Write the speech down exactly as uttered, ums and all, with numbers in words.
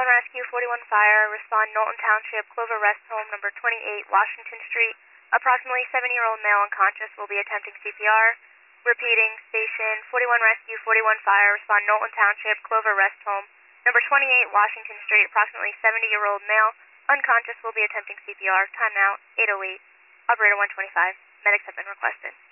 Rescue, forty-one Fire, respond Knowlton Township, Clover Rest Home, number twenty-eight, Washington Street. Approximately seventy-year-old male unconscious will be attempting C P R. Repeating, station forty-one Rescue, forty-one Fire, respond Knowlton Township, Clover Rest Home, number twenty-eight, Washington Street. Approximately seventy-year-old male unconscious will be attempting C P R. Time now, eight oh eight. Operator one twenty-five. Medics have been requested.